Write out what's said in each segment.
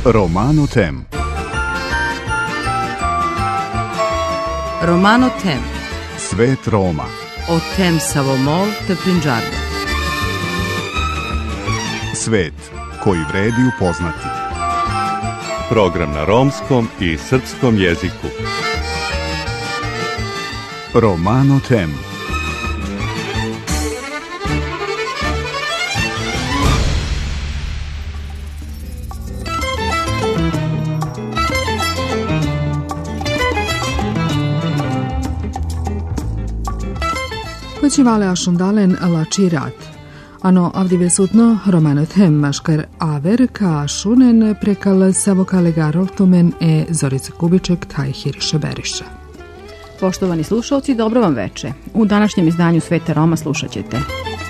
Romano Tem. Romano Tem. Svet Roma. O tem Savomol te Prinđarda. Svet koji vredi upoznati. Program na romskom i srpskom jeziku. Romano Tem. Počivale ašundalen lačirat. Ano avdivesutno Romano Tem maškar aver ka šunen prekal savokale garoltumen e Zorica Kubiček taj Hiriša Beriša. Poštovani slušalci, dobro vam veče. U današnjem izdanju Sveta Roma slušat ćete: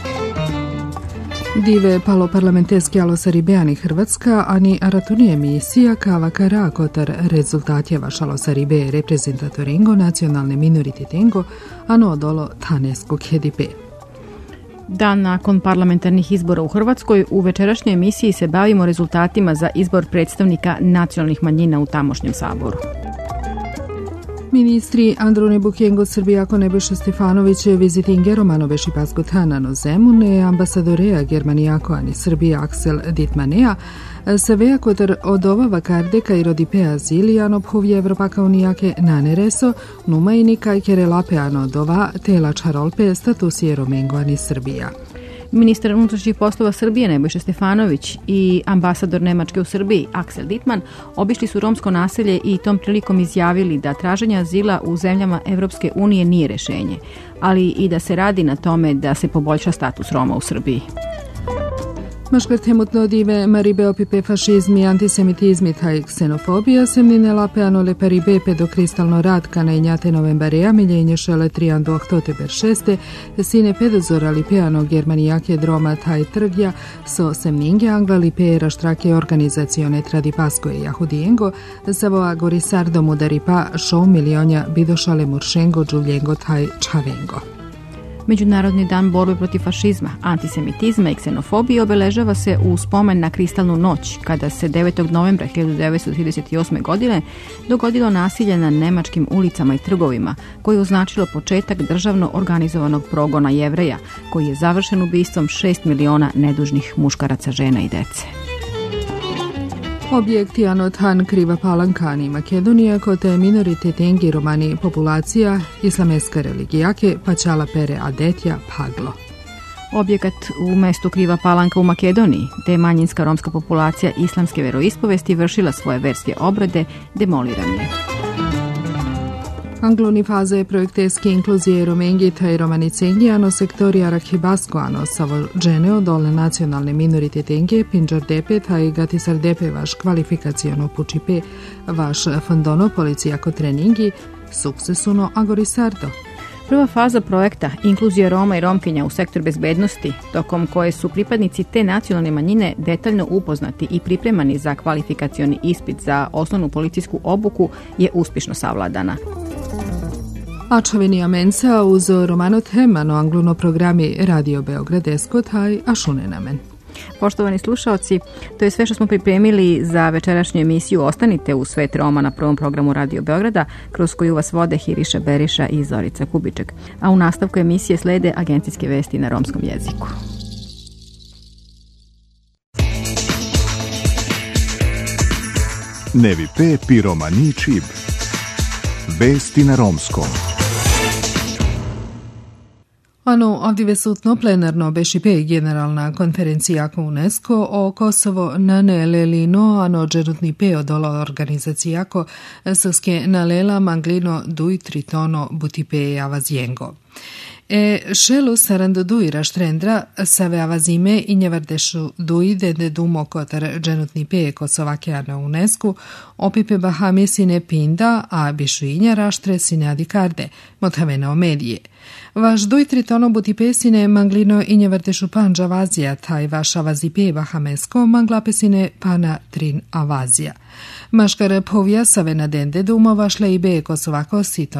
Dive palo parlamenteski alosaribeani Hrvatska, ani aratuni emisija kava kara kotar rezultatjeva šalosaribe reprezentatoringo nacionalne minorititengo, ano dolo taneskog HDP. Dan nakon parlamentarnih izbora u Hrvatskoj, u večerašnjoj emisiji se bavimo rezultatima za izbor predstavnika nacionalnih manjina u tamošnjem saboru. Ministri Androne Bukengo Srbijako Nebojša Stefanović vizitinge Romano Bešipasko Tanano Zemune, ambasadorea Germanijako ani Srbija Aksel Ditmanea, Savea kotar od ova vakardeka i rodipea zilijan obhovje Evropaka unijake nanereso, numajni kajke relapeano od ova tela čarolpe statusije Romengo ani Srbija. Ministar unutrašnjih poslova Srbije Nebojša Stefanović i ambasador Nemačke u Srbiji Aksel Ditman obišli su romsko naselje i tom prilikom izjavili da traženje azila u zemljama Evropske unije nije rešenje, ali i da se radi na tome da se poboljša status Roma u Srbiji. Maškar temutno dive maribe opipe fašizmi, antisemitizmi taj ksenofobija semnine lapeano le paribe pedokristalno rad kana injate novembareja miljenje šele triando oktoteber 6. sine pedozora lipeano germanijake droma taj trgja so semninge angla lipeera štrake organizacione tradipaskoje jahudijengo savoa gorisardo mudaripa šou milionja bidošale muršengo džuljengo taj čavengo. Međunarodni dan borbe protiv fašizma, antisemitizma i ksenofobije obeležava se u spomen na Kristalnu noć, kada se 9. novembra 1938. godine dogodilo nasilje na nemačkim ulicama i trgovima, koje je označilo početak državno organizovanog progona Jevreja, koji je završen ubistvom 6 miliona nedužnih muškaraca, žena i dece. Objekti anotan kriva palankani Makedonija kote minoritetengi romani populacija islameska religijake pačala pere adetja paglo. Objekat u mestu Kriva Palanka u Makedoniji, te manjinska romska populacija islamske veroispovesti vršila svoje verske obrede, demoliran je. Angloni faze projekteske inkluzije romengi taj romanicengi ano sektori arahibasko ano savo dženeo dole nacionalne minoritetenge Pindžardepe taj Gatisardepe vaš kvalifikaciono pučipe vaš fondono policijako treningi suksesuno agorisardo. Prva faza projekta Inkluzija Roma i Romkinja u sektor bezbednosti, tokom koje su pripadnici te nacionalne manjine detaljno upoznati i pripremani za kvalifikacioni ispit za osnovnu policijsku obuku, je uspješno savladana. Ačavenija mensa uz Romano Tem ano angluno programi Radio Beograd Eskotaj a šunenamen. Poštovani slušaoci, to je sve što smo pripremili za večerašnju emisiju. Ostanite u Svet Roma na prvom programu Radio Beograda, kroz koju vas vode Hiriša Beriša i Zorica Kubiček. A u nastavku emisije slede agencijske vesti na romskom jeziku. Nevi pe piromani čib. Vesti na romskom. Ano avdivesutno plenarno bešipe generalna konferencija UNESCO o Kosovo nanelelino ano dženutni peo dola organizacijako saske nalela manglino duj tritono butipe avazjengo. Šelu sarando duj raštrendra save avazime i njevardešu duj dede dumo kotar dženutni pe Kosovake ana UNESCO opipe bahame sine pinda a bišuinja raštre sine adikarde motavena o medije. Vaš duj tritono butipesine manglino i njevardešu panđa avazija taj vaš avazipe bahamesko manglapesine pana trin avazija. Maškar povija save na dende dumo vašle i be Kosovako siton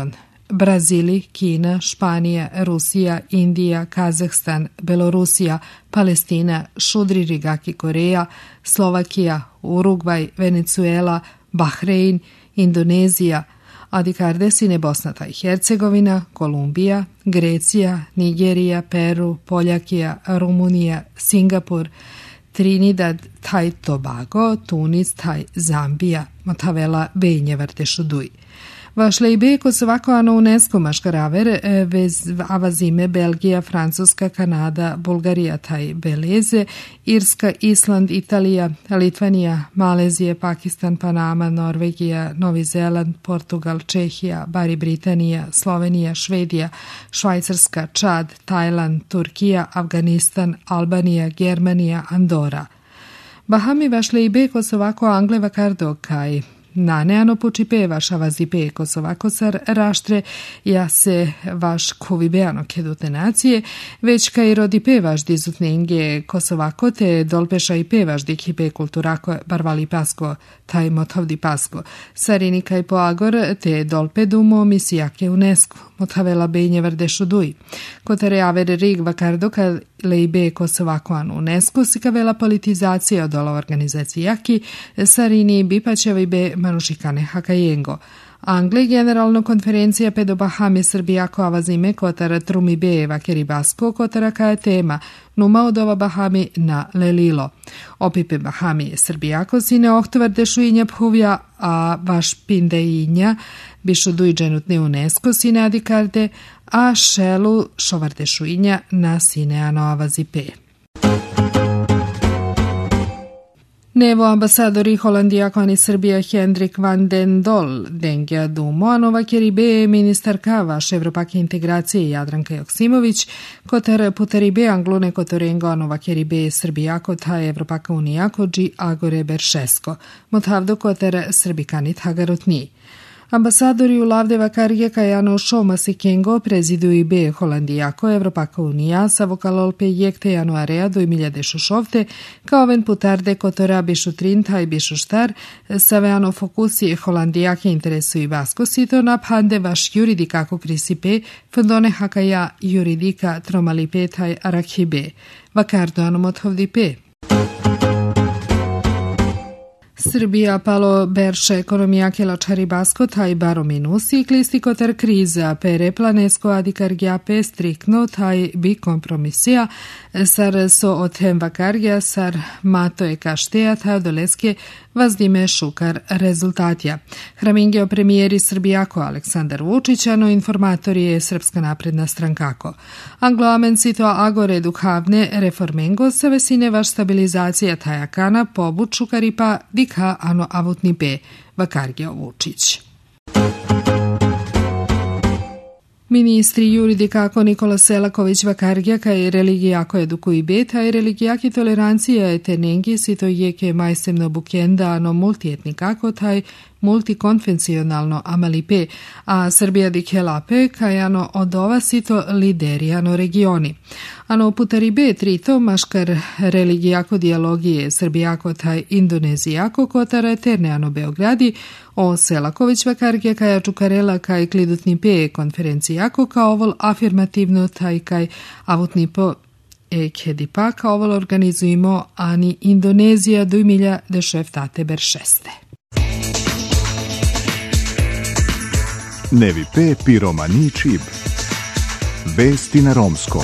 Brazili, Kina, Španija, Rusija, Indija, Kazahstan, Belorusija, Palestina, Šudri Rigaki Koreja, Slovakija, Urugvaj, Venezuela, Bahrein, Indonezija, Adikardesine Bosna i Hercegovina, Kolumbija, Grecija, Nigerija, Peru, Poljakija, Rumunija, Singapur, Trinidad, Taj Tobago, Tunis, Taj Zambija, Matavela, Bejnje Vrtešuduj. Vašle i beko svako ano UNESCO maškaraver vez avazime Belgija, Francuska, Kanada, Bulgarija, taj Beleze, Irska, Island, Italija, Litvanija, Malezije, Pakistan, Panama, Norvegija, Novi Zeland, Portugal, Čehija, Bari Britanija, Slovenija, Švedija, Švajcarska, Čad, Tajland, Turkija, Afganistan, Albanija, Germanija, Andora. Bahami vašle i beko svako Angleva kardokaj. Naneano počipe vaša vazipe kosovako sar raštre, ja se vaš kovibeano kedute nacije, već kaj rodipe vaš dizutnenge kosovako te dolpeša i pevaš dikipe kulturako barvali pasko, taj motovdi pasko. Sarini kaj poagor te dolpe dumo misijake UNESCO, motavela bejnje vrdešuduj. Kotare avere rig vakardoka leibe kosovako an UNESCO sikavela politizacija odolo organizacijaki, sarini bipačevi be manušikane hakajengo. Angle generalno konferencija pedo Bahame Srbijako avazime kotara trumi be vakeribasko kotara kaja tema numa odova Bahami na Lelilo. Opipe Bahami Srbijako sine oktovar dešuinja phuvja a vaš pindeinja bišuduj dženutne UNESCO sine adikarde a šelu šovar dešuinja na sine ano avazipe. Nevo ambasadori Holandijako ani Srbija Hendrik van den Dol dengja dumo, a nova keribe ministarka vaš evropake integracije Jadranka Joksimović, kotar putaribe anglune kotorengo a nova keribe Srbijako ta Evropaka unijako dži agore beršesko, motavdo kotar srbikanit hagarotni. Ambasadori u Lavdeva karge kajano šoma sikengo prezidu i be Holandijako Evropaka unija sa vokalolpe jekte januarea 2016 kao ven putarde kotora bišu trinta i bišu štar sa veano fokusi Holandijake interesu i vasko sito naphande vaš juridikako krisipe fundone hakaja juridika tromalipe taj arakhibe. Vakardo anomotovdipe. Srbija palo berše ekonomijake lačari basko taj baro minusi klisti kotar kriza pere planesko adikargjape strikno taj bi kompromisija sar so otem vakargja sar mato e kašteja taj doleske vazdime šukar rezultatja. Hramingeo premijeri Srbijako Aleksandar Vučića, no informatori je Srpska napredna strankako. Angloamen sito agore duhavne reformengo sa vesine vaš stabilizacija tajakana pobut šukaripa dika ano avutni pe vakargeo Vučić. Ministri juridikako Nikola Selaković Vakargjaka i religijako edukuji beta i religijaki tolerancija je tenengi sito jeke majstemno bukenda ano multietnikako taj multikonvencionalno amalipe, a Srbija dikelape kajano odova sito liderijano regioni. Ano putaribe trito maškar religijako dijalogije Srbijako taj indonezijako kotara eterne ano Beogradi o Selaković Vakargja kaja čukarela kaj klidutni pe konferencijako kao ovol afirmativno taj kaj avutni po kedipa kao ovol organizujemo ani Indonezija 2016 beršeste. Nevi pe piromani čib. Vesti na romskom.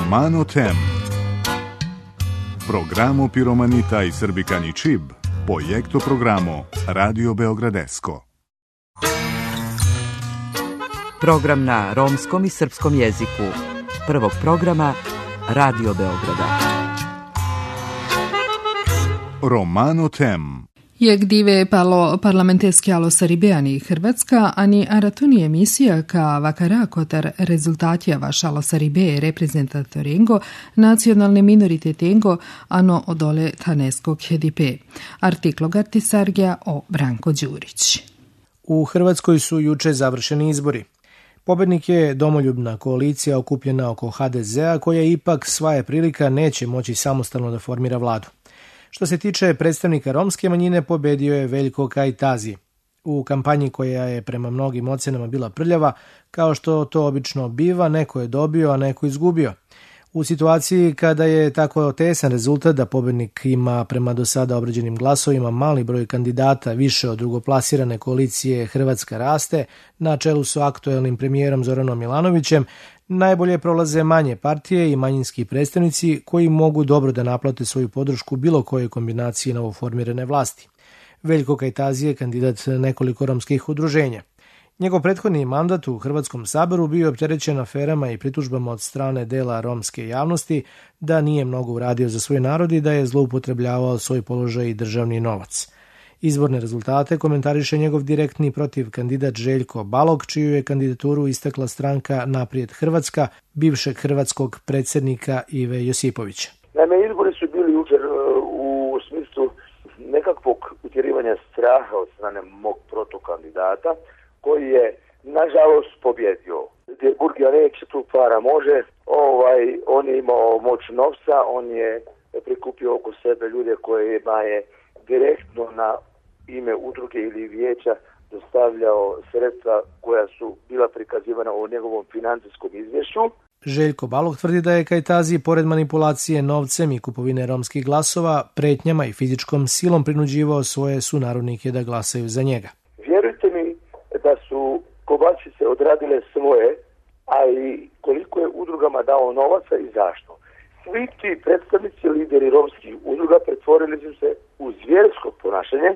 Romano Tem. Programo Piromanita i Srbikani Čib, projekto programo Radio Beogradesko. Program na romskom i srpskom jeziku. Prvog programa Radio Beograda. Romano Tem. Jak dive palo parlamentarskjalo Saribeani Hrvatska, ani aratuni emisija ka vakara kotar rezultatija vašalo Saribe reprezentatorengo nacionalne minoritetengo ano odole taneskog hedipe. Artiklo Gartisargija o Branko Đurić. U Hrvatskoj su juče završeni izbori. Pobednik je domoljubna koalicija okupljena oko HDZ-a koja ipak svaje prilika neće moći samostalno da formira vladu. Što se tiče predstavnika romske manjine, pobedio je Veljko Kajtazi. U kampanji koja je prema mnogim ocenama bila prljava, kao što to obično biva, neko je dobio, a neko izgubio. U situaciji kada je tako tesan rezultat da pobednik ima prema do sada obrađenim glasovima mali broj kandidata više od drugoplasirane koalicije Hrvatska raste, na čelu su aktuelnim premijerom Zoranom Milanovićem, najbolje prolaze manje partije i manjinski predstavnici koji mogu dobro da naplate svoju podršku bilo kojoj kombinaciji novoformirane vlasti. Veljko Kajtazi je kandidat nekoliko romskih udruženja. Njegov prethodni mandat u Hrvatskom saboru bio opterećen aferama i pritužbama od strane dela romske javnosti da nije mnogo uradio za svoj narod i da je zloupotrebljavao svoj položaj i državni novac. Izborne rezultate komentariše njegov direktni protiv kandidat Željko Balog, čiju je kandidaturu istakla stranka Naprijed Hrvatska, bivšeg hrvatskog predsjednika Ive Josipovića. Naime, izbori su bili jučer u smislu nekakvog utjerivanja straha od strane mog protokandidata, koji je, nažalost, pobjedio. Gdje Burgija neće, tu para može. On je imao moć novca, on je prikupio oko sebe ljude kojima je direktno na ime udruge ili vijeća dostavljao sredstva koja su bila prikazivana u njegovom financijskom izvješću. Željko Balog tvrdi da je Kajtazi, pored manipulacije novcem i kupovine romskih glasova, pretnjama i fizičkom silom prinuđivao svoje sunarodnike da glasaju za njega. Vjerujte mi da su Kobasice odradile svoje, a i koliko je udrugama dao novaca i zašto. Svi ti predstavnici, lideri romskih udruga pretvorili su se u zvjersko ponašanje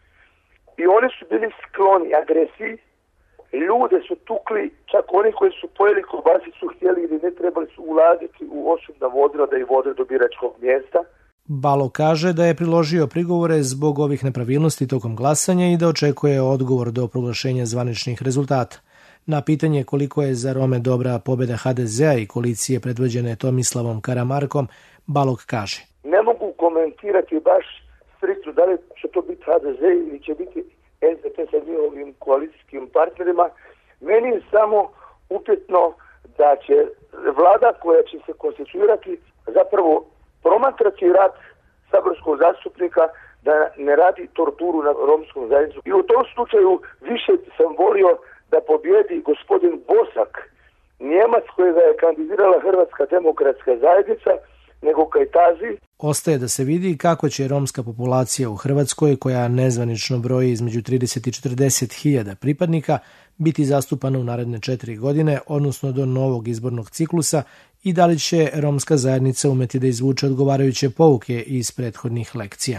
i oni su bili skloni agresiji. Ljude su tukli, čak oni koji su pojeli kobasicu htjeli ili ne, trebali su ulaziti u osobna vozila da ih vode do biračkog mjesta. Balo kaže da je priložio prigovore zbog ovih nepravilnosti tokom glasanja i da očekuje odgovor do proglašenja zvaničnih rezultata. Na pitanje koliko je za Rome dobra pobjeda HDZ-a i koalicije predvođene Tomislavom Karamarkom, Balog kaže: Ne mogu komentirati baš striktno da li će to biti HDZ ili će biti SDP sa njihovim koalicijskim partnerima. Meni je samo upitno da će vlada koja će se konstituirati zapravo promatrati rad saborskog zastupnika, da ne radi torturu na romskom zajednicu. I u tom slučaju više sam volio da pobjedi gospodin Bosak, Njemac kojega je kandidirala Hrvatska demokratska zajednica, nego Kajtazi. Ostaje da se vidi kako će romska populacija u Hrvatskoj, koja nezvanično broji između 30 i 40 hiljada pripadnika, biti zastupana u naredne 4 godine, odnosno do novog izbornog ciklusa, i da li će romska zajednica umeti da izvuče odgovarajuće pouke iz prethodnih lekcija.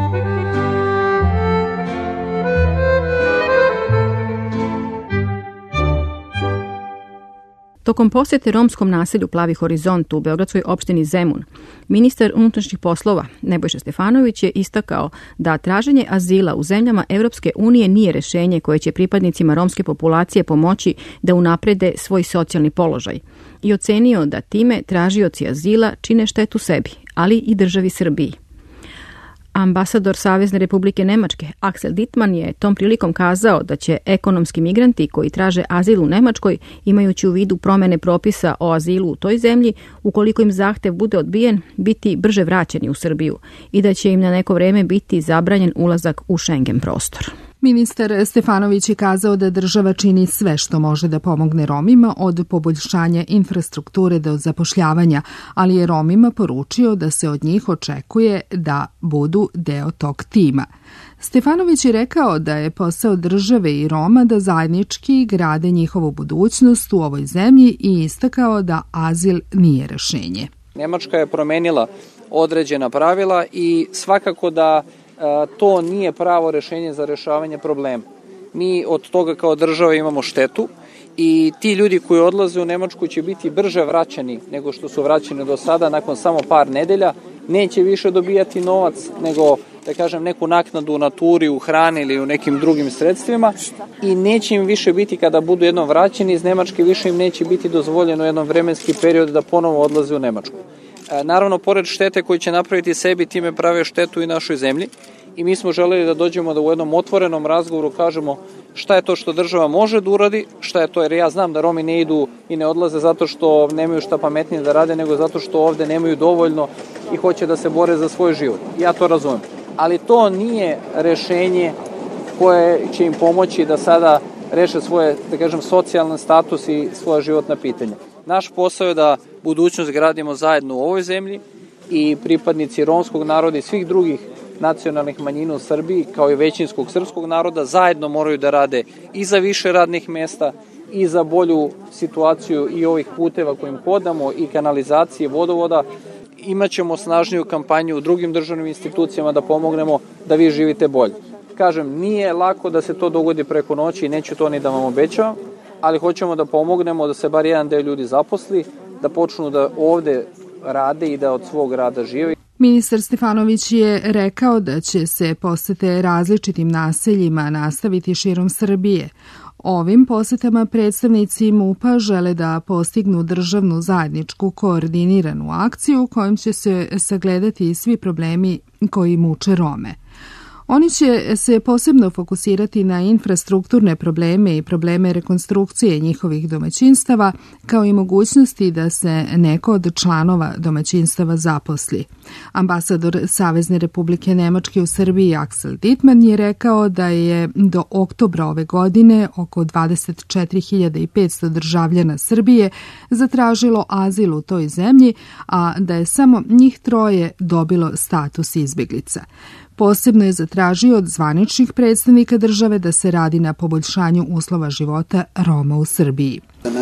Tokom posjete romskom naselju Plavi horizont u beogradskoj opštini Zemun, ministar unutrašnjih poslova Nebojša Stefanović je istakao da traženje azila u zemljama Europske unije nije rješenje koje će pripadnicima romske populacije pomoći da unaprede svoj socijalni položaj i ocenio da time tražioci azila čine štetu sebi, ali i državi Srbiji. Ambasador Savezne Republike Nemačke Axel Dittmann je tom prilikom kazao da će ekonomski migranti koji traže azil u Nemačkoj, imajući u vidu promjene propisa o azilu u toj zemlji, ukoliko im zahtev bude odbijen, biti brže vraćeni u Srbiju i da će im na neko vrijeme biti zabranjen ulazak u Schengen prostor. Ministar Stefanović je kazao da država čini sve što može da pomogne Romima od poboljšanja infrastrukture do zapošljavanja, ali je Romima poručio da se od njih očekuje da budu deo tog tima. Stefanović je rekao da je posao države i Roma da zajednički grade njihovu budućnost u ovoj zemlji i istakao da azil nije rešenje. Nemačka je promenila određena pravila i svakako da to nije pravo rešenje za rešavanje problema. Mi od toga kao država imamo štetu i ti ljudi koji odlaze u Nemačku će biti brže vraćani nego što su vraćani do sada nakon samo par nedelja. Neće više dobijati novac nego, da kažem, neku naknadu u naturi, u hrani ili u nekim drugim sredstvima i neće im više biti, kada budu jednom vraćeni iz Nemačke, više im neće biti dozvoljeno jednom vremenski period da ponovo odlaze u Nemačku. Naravno, pored štete koju će napraviti sebi, time prave štetu i našoj zemlji i mi smo želeli da dođemo da u jednom otvorenom razgovoru kažemo šta je to što država može da uradi, šta je to, jer ja znam da Romi ne idu i ne odlaze zato što nemaju šta pametnije da rade, nego zato što ovde nemaju dovoljno i hoće da se bore za svoj život. Ja to razumem. Ali to nije rešenje koje će im pomoći da sada reše svoje, da kažem, socijalni status i svoje životna pitanja. Naš posao je da budućnost gradimo zajedno u ovoj zemlji i pripadnici romskog naroda i svih drugih nacionalnih manjina u Srbiji, kao i većinskog srpskog naroda, zajedno moraju da rade i za više radnih mesta i za bolju situaciju i ovih puteva kojim hodamo i kanalizacije, vodovoda. Imaćemo snažniju kampanju u drugim državnim institucijama da pomognemo da vi živite bolje. Kažem, nije lako da se to dogodi preko noći i neću to ni da vam obećavam, ali hoćemo da pomognemo da se bar jedan deo ljudi zaposli, da počnu da ovde rade i da od svog rada žive. Ministar Stefanović je rekao da će se posete različitim naseljima nastaviti širom Srbije. Ovim posetama predstavnici MUP-a žele da postignu državnu zajedničku koordiniranu akciju kojom će se sagledati svi problemi koji muče Rome. Oni će se posebno fokusirati na infrastrukturne probleme i probleme rekonstrukcije njihovih domaćinstava, kao i mogućnosti da se neko od članova domaćinstava zaposli. Ambasador Savezne Republike Nemačke u Srbiji Axel Dittmann je rekao da je do oktobra ove godine oko 24.500 državljana Srbije zatražilo azil u toj zemlji, a da je samo njih 3 dobilo status izbeglica. Posebno je zatražio od zvaničnih predstavnika države da se radi na poboljšanju uslova života Roma u Srbiji.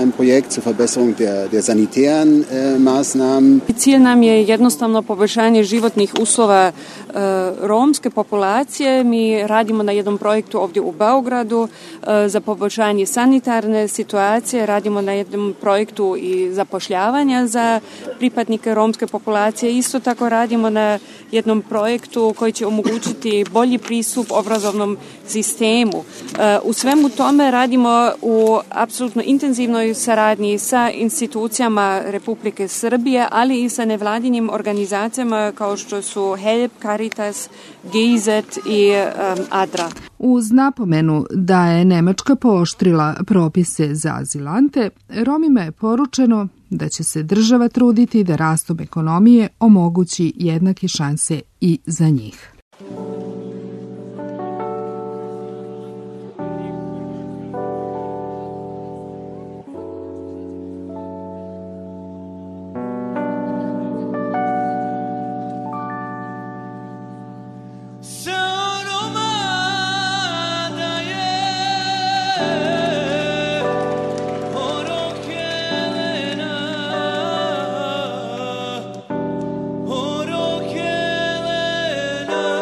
Cilj nam je jednostavno poboljšanje životnih uslova romske populacije. Mi radimo na jednom projektu ovdje u Beogradu za poboljšanje sanitarne situacije, radimo na jednom projektu i zapošljavanja za pripadnike romske populacije. Isto tako radimo na jednom projektu koji će omogućiti bolji pristup obrazovnom sistemu. U svemu tome radimo u apsolutno intenzivnoj saradnji sa institucijama Republike Srbije, ali i sa nevladinim organizacijama kao što su HELP, Caritas, GIZ i ADRA. Uz napomenu da je Nemačka pooštrila propise za azilante, Romima je poručeno da će se država truditi da rastom ekonomije omogući jednake šanse i za njih. Helena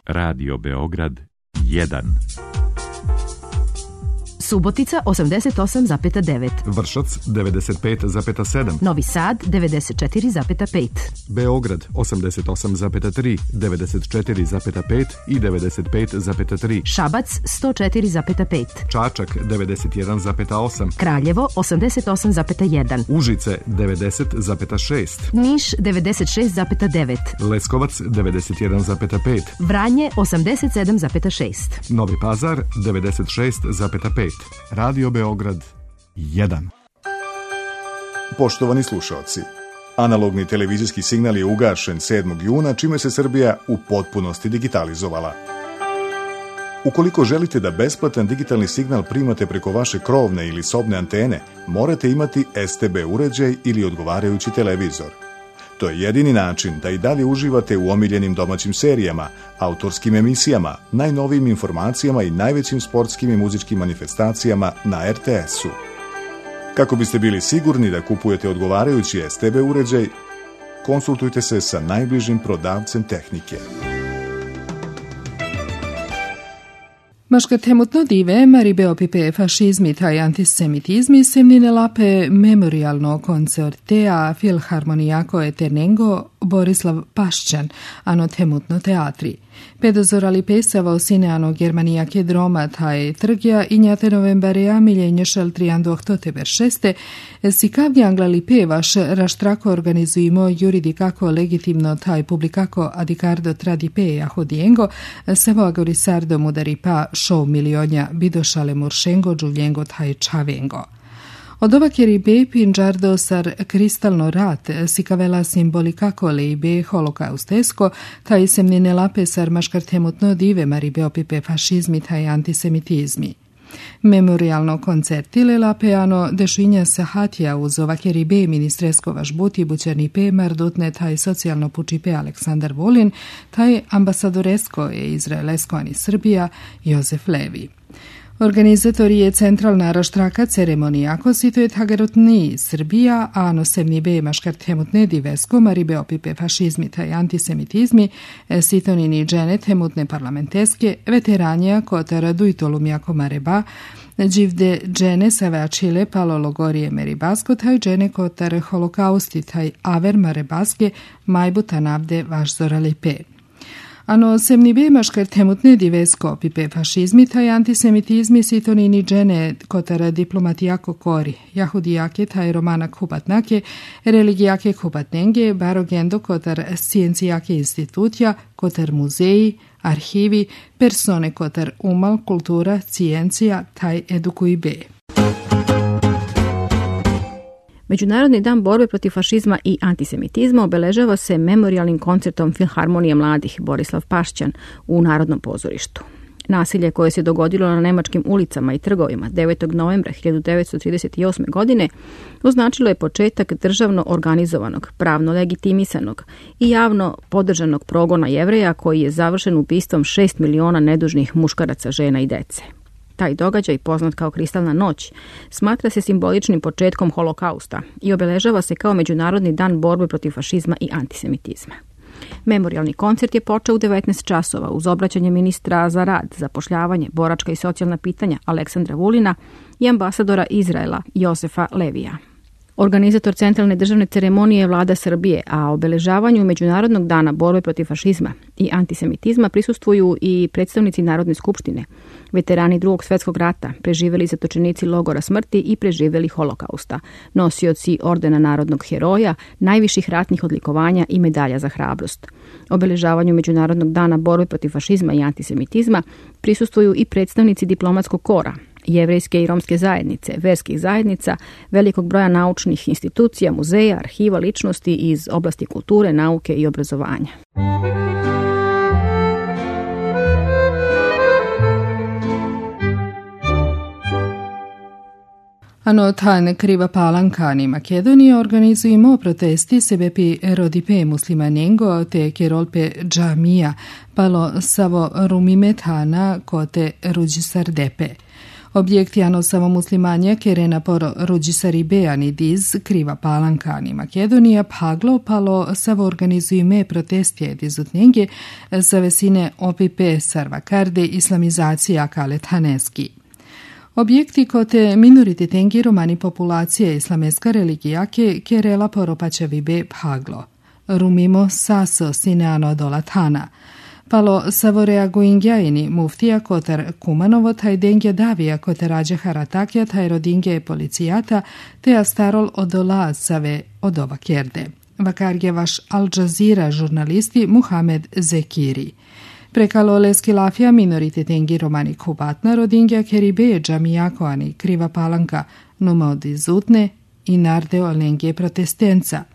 Radio Beograd 1. Subotica 88,9. Vršac 95,7. Novi Sad 94,5. Beograd 88,3, 94,5 i 95,3. Šabac 104,5. Čačak 91,8. Kraljevo 88,1. Užice 90,6. Niš 96,9. Leskovac 91,5. Vranje 87,6. Novi Pazar 96,5. Radio Beograd 1. Poštovani slušaoci, analogni televizijski signal je ugašen 7. juna, čime se Srbija u potpunosti digitalizovala. Ukoliko želite da besplatan digitalni signal primate preko vaše krovne ili sobne antene, morate imati STB uređaj ili odgovarajući televizor. To je jedini način da i dalje uživate u omiljenim domaćim serijama, autorskim emisijama, najnovijim informacijama i najvećim sportskim i muzičkim manifestacijama na RTS-u. Kako biste bili sigurni da kupujete odgovarajući STB uređaj, konsultujte se sa najbližim prodavcem tehnike. Maška temutno dive, maribe opipe fašizmi taj antisemitizmi semnine lape memorialno koncertea Filharmonijako Eternengo Borislav Pašćan, ano temutno teatri. Pedozorali pesavo sineano Germanijake droma taj trgja i njate novembareja miljenje šeltrijan dohtoteber šeste, si kavgi anglali pevaš raštrako organizujemo juridikako legitimno taj publikako adikardo tradipeja hodijengo, sevo agorisardo mudari pa show milionja bidošale muršengo džuvljengo taj čavengo. Od ovake ribe pinđardo sar kristalno rat si kavela simbolikako leibe holokaustesko, taj semnine lape sar maškar temutno dive maribe opipe fašizmi taj antisemitizmi. Memorialno koncertile lapeano dešinja sahatija uz ovake ribe ministresko važbuti bućerni pe mardutne taj socijalno pučipe Aleksandar Vulin, taj ambasadoresko je izraelesko ani Srbija Jozef Levi. Organizatori je centralna raštraka ceremonijako situje tagarotni Srbija, a nosemni be maškar temutne divesko maribe opipe fašizmi taj antisemitizmi, sitonini džene temutne parlamenteske, veteranija kotara dujtolumjako mareba, dživde džene saveačile palologorije meribasko taj džene kotar holokausti taj aver marebaske majbuta navde vašzorali pe. Ano semni be maškar temutne divesko opipe fašizmi taj antisemitizmi sitonini džene kotara diplomatijako kori, jahudijake taj romanak hubatnake, religijake hubatnenge, barogendo kotar scijencijake institutja, kotar muzeji, arhivi, persone kotar umal, kultura, cijencija taj edukuj be. Međunarodni dan borbe protiv fašizma i antisemitizma obeležava se memorialnim koncertom Filharmonije mladih Borislav Pašćan u Narodnom pozorištu. Nasilje koje se dogodilo na nemačkim ulicama i trgovima 9. novembra 1938. godine označilo je početak državno organizovanog, pravno legitimisanog i javno podržanog progona Jevreja koji je završen ubistvom 6 miliona nedužnih muškaraca, žena i dece. Taj događaj, poznat kao Kristalna noć, smatra se simboličnim početkom holokausta i obeležava se kao Međunarodni dan borbe protiv fašizma i antisemitizma. Memorialni koncert je počeo u 19 časova uz obraćanje ministra za rad, zapošljavanje, boračka i socijalna pitanja Aleksandra Vulina i ambasadora Izraela Josefa Levija. Organizator centralne državne ceremonije je Vlada Srbije, a obeležavanju Međunarodnog dana borbe protiv fašizma i antisemitizma prisustvuju i predstavnici Narodne skupštine, veterani Drugog svjetskog rata, preživeli zatočenici logora smrti i preživeli holokausta, nosioci ordena narodnog heroja, najviših ratnih odlikovanja i medalja za hrabrost. Obeležavanju Međunarodnog dana borbe protiv fašizma i antisemitizma prisustvuju i predstavnici diplomatskog kora, jevrejske i romske zajednice, verskih zajednica, velikog broja naučnih institucija, muzeja, arhiva, ličnosti iz oblasti kulture, nauke i obrazovanja. Ano tan kriva palankani Makedonije organizujemo protesti sebepi rodipe muslimanengo te kerolpe džamija palo savo rumimetana kote ruđisardepe. Objekti ano samo muslimanje kerena por rođisaribe ani diz Kriva Palanka ani Makedonija paglo palo savo organizujme protestije dizutnjenge sa vesine OPP Sarvakarde islamizacija Kalet Haneski. Objekti kote minorititengi romani populacije islameska religijake kerela poropačavibe paglo. Rumimo saso sineano dolatana. Palo savoreaguingjaini muftija kotar Kumanovo taj dengje davija kotar rađe haratakja taj rodingje policijata te astarol odola save odova kerde. Vakarge vaš Al Jazeera žurnalisti Muhamed Zekiri. Prekalo leski lafija minorititengi romani kubatna rodingja keribe džamijako ani Kriva Palanka numa od izutne i narde olengje protestenca.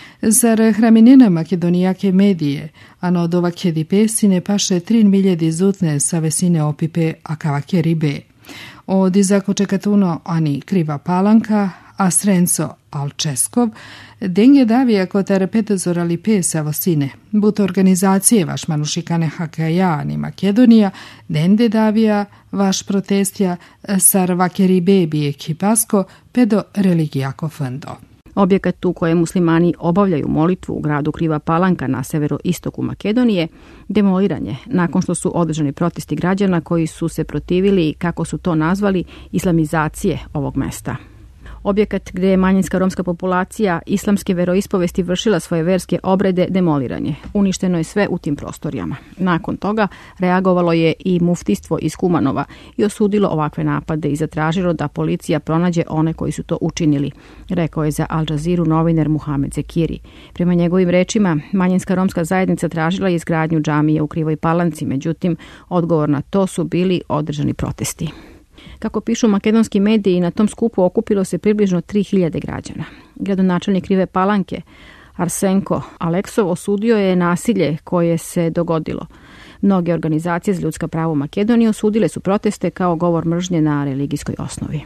Zar hraminena makedonijake medije, ano od ova kedipe sine paše 3 milje izutne sa vesine opipe akava keribe. Od izako čekatuno ani Kriva Palanka, a Srenco Alčeskov, denge davija kotar petezorali pesa vosine. But organizacije vaš manušikane Hakaja ani Makedonija, dende davija vaš protestja sar vakeribe bije kipasko pedo religijako fondo. Objekat u kojem muslimani obavljaju molitvu u gradu Kriva Palanka na severoistoku Makedonije demoliran je nakon što su održani protesti građana koji su se protivili, kako su to nazvali, islamizacije ovog mesta. Objekat gdje je manjinska romska populacija islamske veroispovesti vršila svoje verske obrede demoliran je. Uništeno je sve u tim prostorijama. Nakon toga reagovalo je i muftistvo iz Kumanova i osudilo ovakve napade i zatražilo da policija pronađe one koji su to učinili, rekao je za Al Jazeeru novinar Muhamed Zekiri. Prema njegovim rečima, manjinska romska zajednica tražila je izgradnju džamije u Krivoj Palanci, međutim, odgovor na to su bili održani protesti. Kako pišu makedonski mediji, na tom skupu okupilo se približno 3000 građana. Gradonačelnik Krive Palanke, Arsenko Aleksov, osudio je nasilje koje se dogodilo. Mnoge organizacije za ljudska prava u Makedoniji osudile su proteste kao govor mržnje na religijskoj osnovi.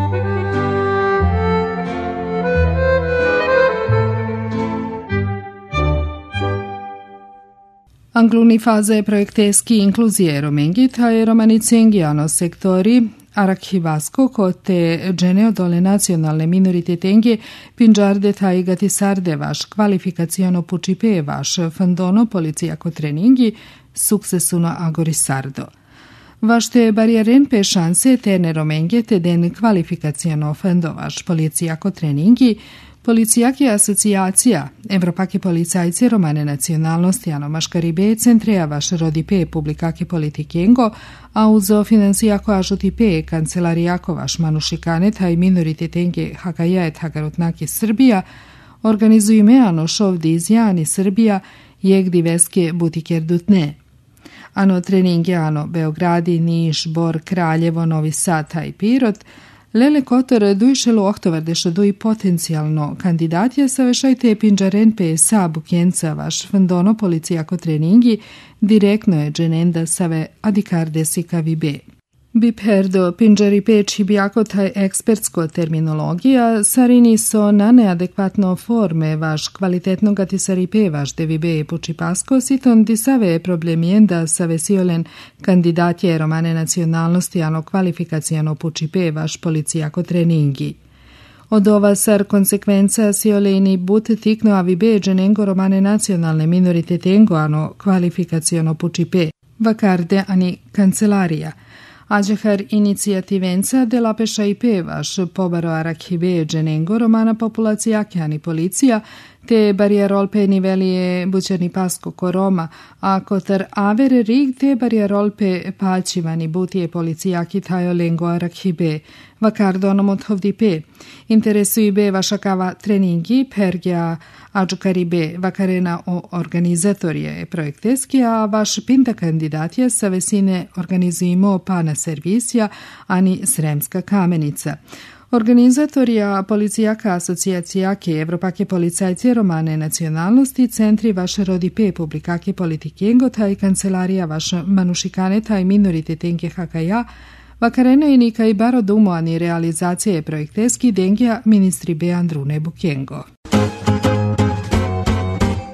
Angluni faze projekteski inkluzije romengita e romanicengiano sektori Arakhivasko kote dženeo dole nacionalne minorititengi pinđarde taj gatisarde vaš kvalifikacijono pučipe vaš fandono policijako treningi suksesuno agorisardo. Vašte barijeren pe šanse tene romenge te den kvalifikacijono fando vaš policijako treningi Policijaki asocijacija, Evropake policajci romane nacionalnosti ano maškaribe centreja vaš rodipe publikake politikengo, a uzo finansijako ažutipe kancelarijako vaš manušikane taj minorititenge hakajaet hagarutnaki Srbija, organizuju meano šovdi izjani Srbija jegdi veske butikerdutne. Ano treninge ano Beogradi, Niš, Bor, Kraljevo, Novi Sad i Pirot, Lele Kotor dujšelu oktovarde što duji potencijalno kandidatija sa vešajte pinđaren pe sa bukjenca vaš fandono policijako treningi direktno je dženenda save adikarde sikavibe. Biperdo pinđari peči bijako taj ekspertsko terminologija sarini so na neadekvatno forme vaš kvalitetno gatisaripe vaš devibe pučipasko siton di save problemijenda save siolen kandidatje romane nacionalnosti ano kvalifikacijano pučipe vaš policijako treningi. Od ova sar konsekvenca sioleni but tikno avibe dženengo romane nacionalne minorititengo ano kvalifikacijano pučipe vakarde ani kancelarija. Ađehar inicijativenca de la peša i pevaš pobaro arakhibe dženengo romana populacijake ani policija te barijerol pe nivelije bućerni pasko koroma, a kotar avere rig te barijerol pe pačivani butije policijaki tajo lengo arakhibe, vakardonom odhovdi pe. Interesuju be vašakava treningi pergja ađukaribe vakarena o organizatorije projekteski, a vaš pinta kandidatija sa vesine organizujemo pana servisija ani Sremska kamenica. Organizatorija policijaka asocijacijake Evropake policajce romane nacionalnosti centri vaše rodipe publikake politikengo taj kancelarija vaša manušikane taj minorititenke hakaja vakareno i nika i baro dumo ani realizacije projekteski dengja ministri be Andrune Bukengo.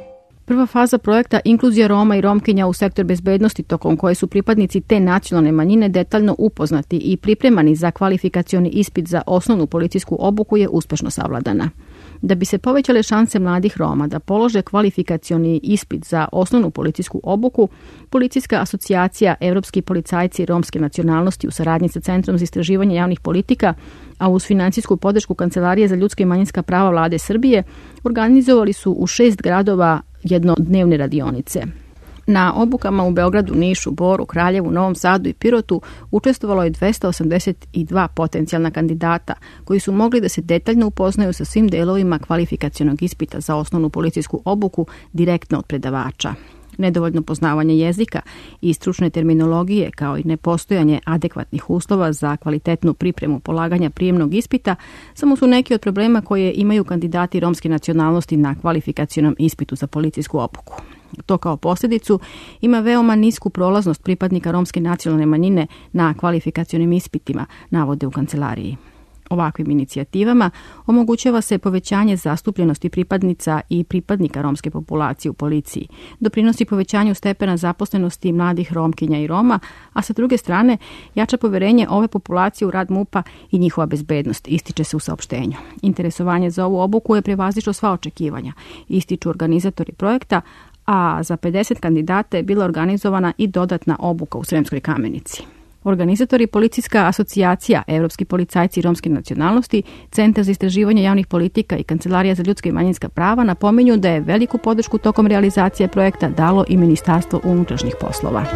Prva faza projekta Inkluzija Roma i Romkinja u sektor bezbednosti, tokom koje su pripadnici te nacionalne manjine detaljno upoznati i pripremani za kvalifikacioni ispit za osnovnu policijsku obuku, je uspešno savladana. Da bi se povećale šanse mladih Roma da polože kvalifikacioni ispit za osnovnu policijsku obuku, Policijska asocijacija Evropski policajci romske nacionalnosti u saradnji sa Centrom za istraživanje javnih politika, a uz finansijsku podršku Kancelarije za ljudska i manjinska prava Vlade Srbije, organizovali su u 6 gradova jednodnevne radionice. Na obukama u Beogradu, Nišu, Boru, Kraljevu, Novom Sadu i Pirotu učestvovalo je 282 potencijalna kandidata koji su mogli da se detaljno upoznaju sa svim delovima kvalifikacionog ispita za osnovnu policijsku obuku direktno od predavača. Nedovoljno poznavanje jezika i stručne terminologije, kao i nepostojanje adekvatnih uslova za kvalitetnu pripremu polaganja prijemnog ispita samo su neki od problema koje imaju kandidati romske nacionalnosti na kvalifikacionom ispitu za policijsku obuku. To kao posljedicu ima veoma nisku prolaznost pripadnika romske nacionalne manjine na kvalifikacionim ispitima, navode u kancelariji. Ovakvim inicijativama omogućava se povećanje zastupljenosti pripadnica i pripadnika romske populacije u policiji, doprinosi povećanju stepena zaposlenosti mladih Romkinja i Roma, a sa druge strane jača poverenje ove populacije u rad MUP-a i njihova bezbednost, ističe se u saopštenju. Interesovanje za ovu obuku je prevazišlo sva očekivanja, ističu organizatori projekta, a za 50 kandidata je bila organizovana i dodatna obuka u Sremskoj Kamenici. Organizatori Policijska asocijacija Evropski policajci romske nacionalnosti, Centar za istraživanje javnih politika i Kancelarija za ljudska i manjinska prava napominju da je veliku podršku tokom realizacije projekta dalo i Ministarstvo unutrašnjih poslova.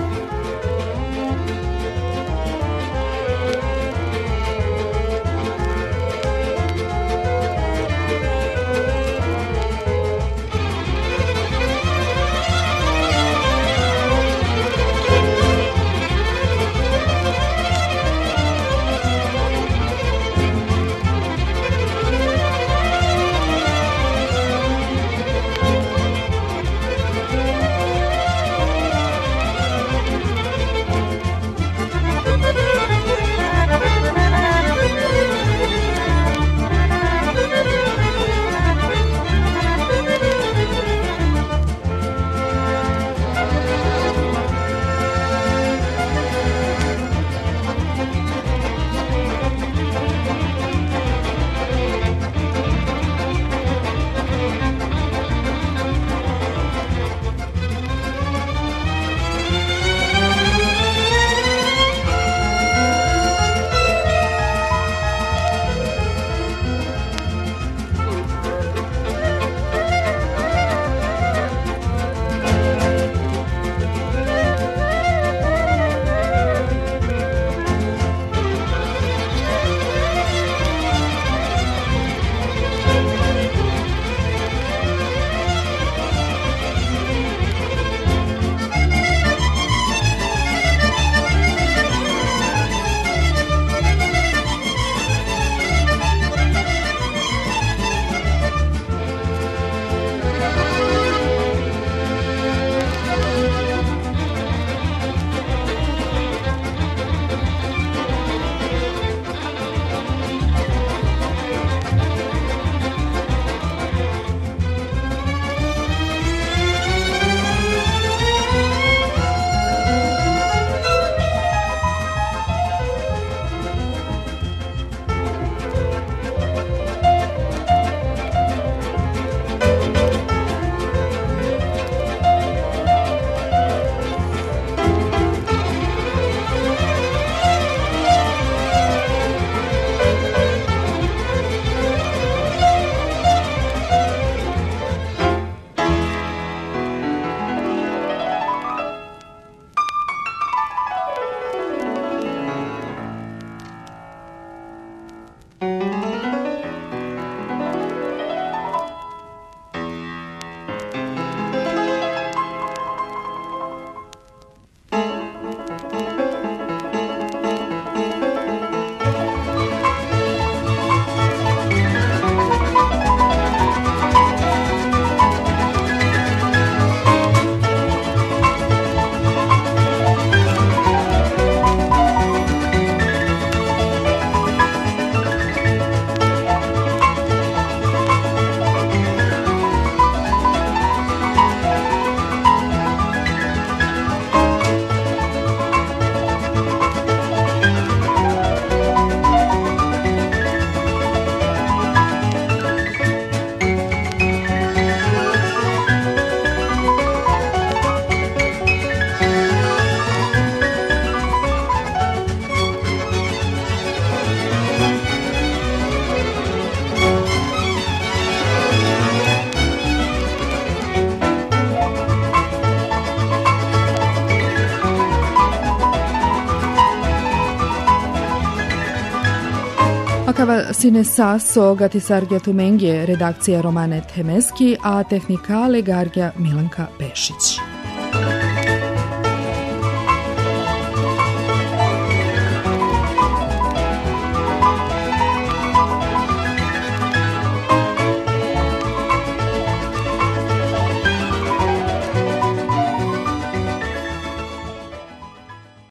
Sakava sine saso gatisargja tumengje redakcija Romane Temeski, a tehnikale gargja Milanka Pešić.